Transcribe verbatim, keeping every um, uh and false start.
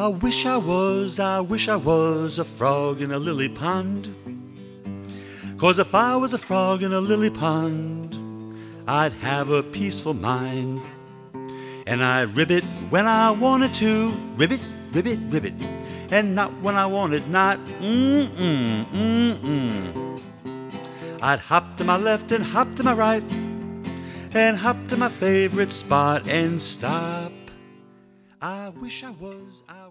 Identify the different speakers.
Speaker 1: I wish I was, I wish I was a frog in a lily pond. 'Cause if I was a frog in a lily pond, I'd have a peaceful mind. And I'd ribbit when I wanted to, ribbit, ribbit, ribbit, and not when I wanted not. Mm-mm, mm-mm. I'd hop to my left and hop to my right, and hop to my favorite spot and stop. I wish I was. I